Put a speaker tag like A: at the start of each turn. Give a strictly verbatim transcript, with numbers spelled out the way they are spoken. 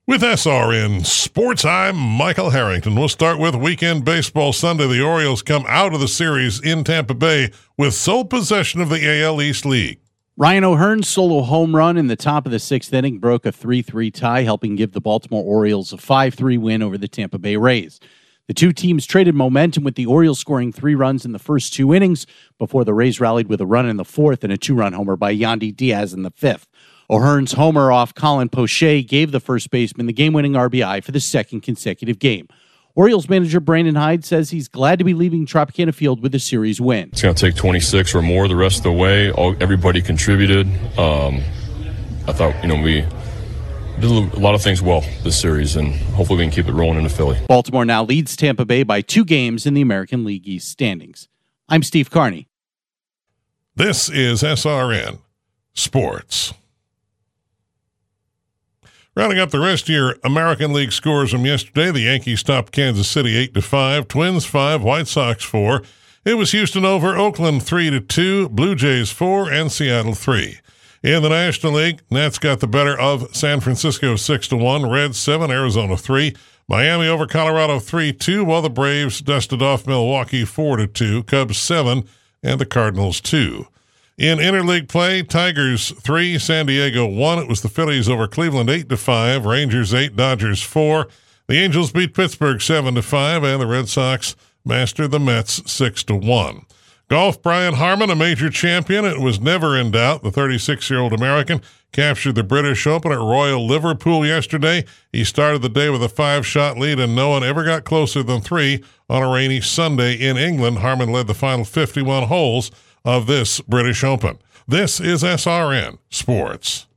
A: With S R N Sports, I'm Michael Harrington. We'll start with weekend baseball Sunday. The Orioles come out of the series in Tampa Bay with sole possession of the A L East League.
B: Ryan O'Hearn's solo home run in the top of the sixth inning broke a three three tie, helping give the Baltimore Orioles a five three win over the Tampa Bay Rays. The two teams traded momentum, with the Orioles scoring three runs in the first two innings before the Rays rallied with a run in the fourth and a two-run homer by Yandy Diaz in the fifth. O'Hearn's homer off Colin Poche gave the first baseman the game-winning R B I for the second consecutive game. Orioles manager Brandon Hyde says he's glad to be leaving Tropicana Field with a series win.
C: It's going to take twenty-six or more the rest of the way. All, everybody contributed. Um, I thought, you know, we did a lot of things well this series, and hopefully we can keep it rolling into Philly.
B: Baltimore now leads Tampa Bay by two games in the American League East standings. I'm Steve Carney.
A: This is S R N Sports. Rounding up the rest of your American League scores from yesterday, the Yankees topped Kansas City eight to five, Twins five, White Sox four. It was Houston over Oakland three to two, Blue Jays four, and Seattle three. In the National League, Nats got the better of San Francisco six to one, Reds seven, Arizona three, Miami over Colorado three two, while the Braves dusted off Milwaukee four to two, Cubs seven, and the Cardinals two. In interleague play, Tigers three, San Diego one. It was the Phillies over Cleveland eight to five, Rangers eight, Dodgers four. The Angels beat Pittsburgh seven to five, and the Red Sox mastered the Mets six to one. Golf, Brian Harman, a major champion. It was never in doubt. The thirty-six-year-old American captured the British Open at Royal Liverpool yesterday. He started the day with a five-shot lead, and no one ever got closer than three on a rainy Sunday in England. Harman led the final fifty-one holes of this British Open. This is S R N Sports.